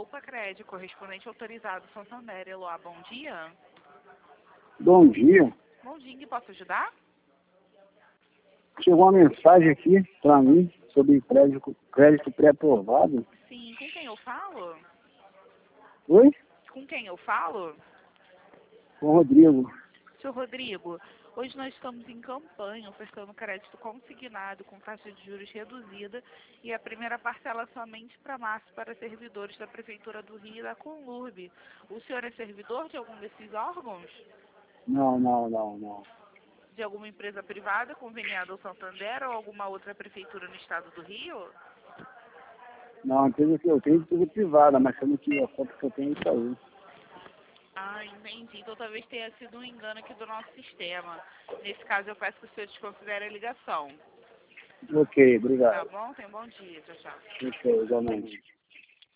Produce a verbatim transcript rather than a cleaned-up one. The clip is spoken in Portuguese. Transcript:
Sacredi, correspondente autorizado Santander. Eloá, bom dia. Bom dia. Bom dia, que posso ajudar? Chegou uma mensagem aqui para mim sobre crédito, crédito pré-aprovado. Sim, com quem eu falo? Oi? Com quem eu falo? Com o Rodrigo. Seu Rodrigo, hoje nós estamos em campanha ofertando crédito consignado com taxa de juros reduzida e a primeira parcela somente para março para servidores da Prefeitura do Rio e da Conlurb. O senhor é servidor de algum desses órgãos? Não, não, não, não. De alguma empresa privada conveniada ao Santander ou alguma outra prefeitura no estado do Rio? Não, a empresa que eu tenho é empresa privada, mas sendo que a foto que eu tenho é isso aí. Ah, entendi. Então talvez tenha sido um engano aqui do nosso sistema. Nesse caso eu peço que o senhor desconsidere a ligação. Ok, Tá obrigado. bom? Tenha um bom dia. Tchau, tchau. Ok, igualmente.